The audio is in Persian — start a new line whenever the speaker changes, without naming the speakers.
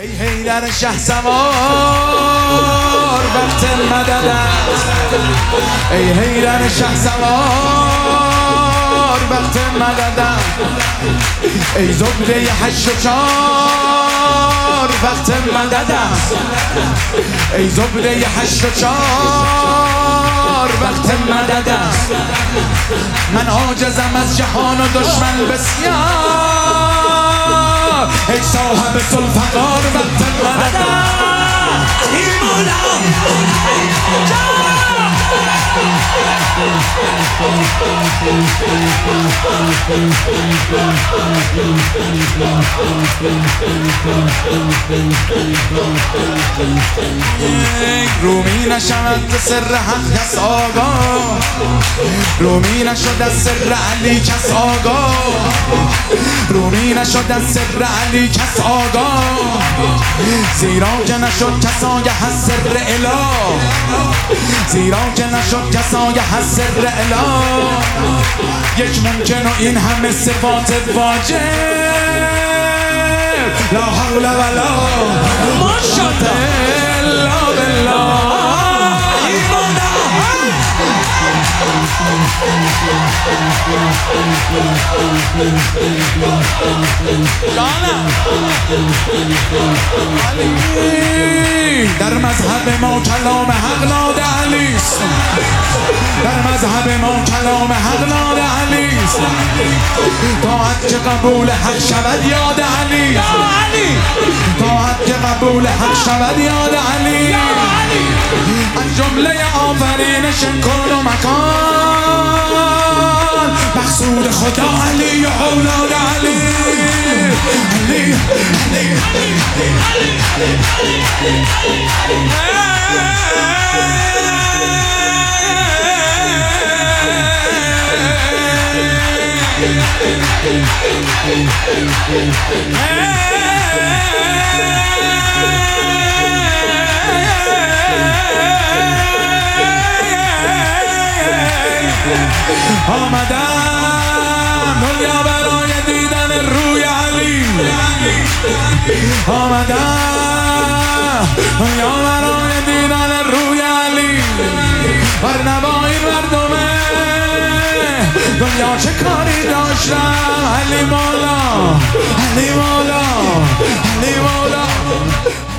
ای حیدر شهسوار وقت مدد است، ای حیدر شهسوار وقت مدد است، ای زبده 84 وقت مدد است، ای زبده 84 وقت مدد است. من عاجزم از جهان و دشمن بسیار، ای صاحب ذوالفقار وقت مدد است. رومی نشود سر حق کس آگاه، رومی نشد از سر علی کس آگاه، رومی نشد از سر علی کس آگاه، زیرا که نشد کسایه از سر اله، زیرا که نشد کسایه از سر اله. یک ممکن و این همه صفات واجب، لا حول ولا قوة الا بالله. در مذهب ما کلام حق ناد علی است، در مذهب ما کلام حق ناد علی است، طاعت که قبول حق شود یاد علی، طاعت که قبول حق شود یاد علی. از جمله آفرینش کن و مکان مقصود خدا علی و اولاد علی، علی علی آمدم دنیا برای دیدن روی علی، آمدم دنیا برای دیدن روی علی. بر نوای مردمه دنیا چه کاری داشتم، علی مولا علی مولا علی مولا.